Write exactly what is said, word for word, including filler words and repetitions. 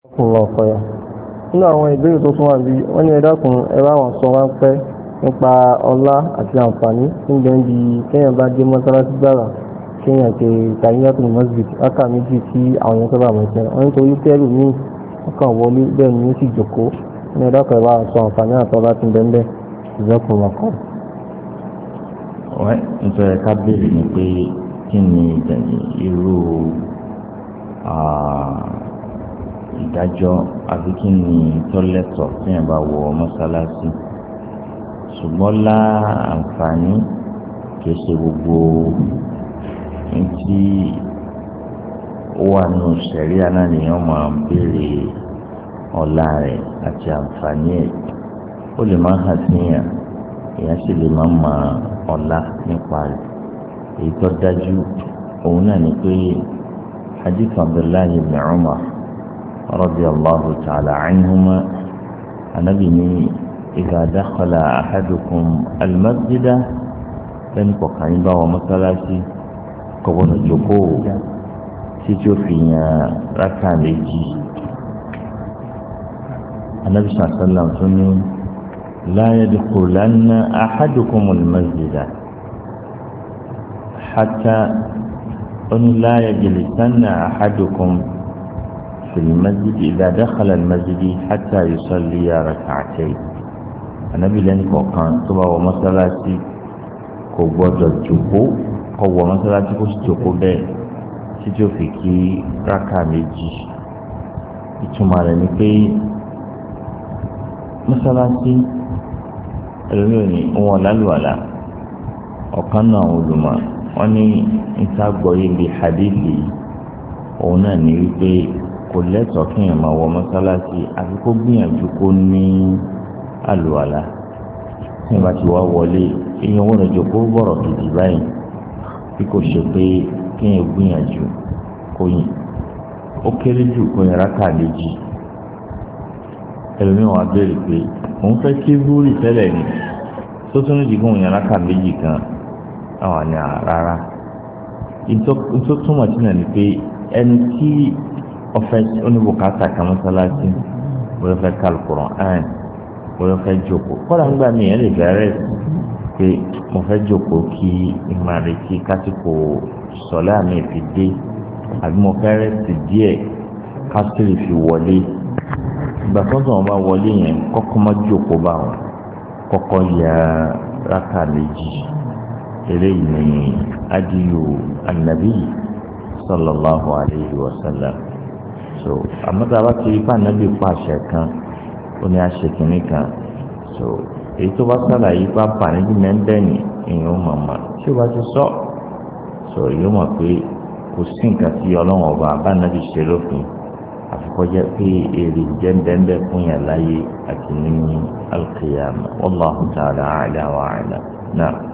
Ọlọ́ ọ̀fọ̀yà. Nínú àwọn ìbéèrè tó tún wà bí wọ́n ní ẹ dákun ẹ bá wọn sọ wá pẹ́ nípa ọlá àti àǹfààní tí ń bẹ ń di kéèyàn bá dé mọ́sálásí gbàrà kéèyàn ṣe tahiyatul masjid rákà méjì tí àwọn èèyàn sábà mọ̀ ṣe. Wọ́n nítorí kẹ́rù ní ọkàn wọlé bẹ́ẹ̀ ni ó sì jókòó. Ní ẹ dákun ẹ bá wọn sọ àǹfààní àtọ́lá tí ń bẹ ń bẹ ìjọkùn lọ́kọ̀. Wọ́n nítorí ká béèrè ni pé kí ni irú ìdájọ́ àbí kí ni tọ́lẹ̀tọ̀ tí yẹn bá wọ mọ́sálásí ṣùgbọ́n lá àǹfààní kìí ṣe gbogbo ntí ó wà nù sẹ̀ríà náà nìyẹn máa ń béèrè ọlá rẹ̀ àti àǹfààní ẹ̀ ó lè máa hàn síyàn èèyàn sì lè máa ma ọlá nípa rẹ̀ èyí tó dájú òun náà ni pé hadith Abdullahi ibn Umar radiyallahu ta'ala anhuma anabi ni idha dakhala ahadukum almasjida lẹ́nu kọ̀ọ̀kan yín bá wọn mọ́sálásí kọ̀bọ̀nà jókòó tí tí ó fi yan rákà méjì anabi sallam tó ní la yadkhulanna ahadukum almasjida hatta oni la yajlisanna ahadukum في المسجد إذا دخل المسجد حتى يصلي ركعتين Ànábì lẹ́nu kọ̀ọ̀kan tó bá wọ mọ́sálásí kò gbọ́dọ̀ jókòó kó wọ mọ́sálásí kó sì jókòó bẹ́ẹ̀ títí ó fi kí rákà méjì. Ìtumọ̀ rẹ̀ ni pé mọ́sálásí ẹlòmíràn ní wọn lálùwàlà ọ̀kan náà àwọn olùmọ̀ wọn ní níta gbọ́ yé bi hadithi òun náà ní wípé kò lẹ́tọ̀ọ́ kí èèyàn máa wọ mọ́sálásí àfi kó gbìyànjú kó ní àlùwàlá tí wọ́n bá ti wá wọlé èèyàn wọ́n lọ́jọ́ kó bọ̀rọ̀ gidi báyìí bí kò ṣe pé kí èèyàn gbìyànjú kó yìn ó kéré jù kó yẹn rákà méjì ẹlòmíràn wá béèrè pé òun fẹ́ kí búrì tẹ́lẹ̀ ni tó tún ní ìdíkùn yẹn rákà méjì kan àwọn àní rárá ìtọ́ túmọ̀ sí náà ni pé ẹni tí ọfẹ oníbùkátà kan mọ́sálásí wọ́n fẹ́ ka Al-Qur'an wọ́n fẹ́ jókòó kọ́ra ńgbà mí ẹ̀ lè bẹ̀rẹ̀ pé mo fẹ́ jókòó kí ìmàrètí kásìkò sọ̀lá mi fi dé àbí mo fẹ́ rẹ́sì díẹ̀ kásìrì fi wọlé ìgbà tó ń sọ̀rọ̀ bá wọlé yẹn kọ́kọ́ má jókòó bá wọn kọ́kọ́ ya rákà méjì eléyìí ní adìyú An-Nabi sallallahu alayhi wa sallam. So àmọ́tá bá ti ipá nábì pàṣẹ kan ó ní àṣekínní kan so èyí tó bá sàlàyé ipá pàníjì mẹ́ńbẹ́ẹ̀nì èèyàn ó mọ̀ mọ́ tí ó bá ti sọ so èyí ó mọ̀ pé kò sí nǹkan tí ọlọ́run ọba àbánábì ṣe lófin àfikọ́jẹ́ pé èrè jẹ́ bẹ́ẹ̀ fún yàn láyé àti ní al-qiyamah wallahu ta'ala a'la wa a'lam náà.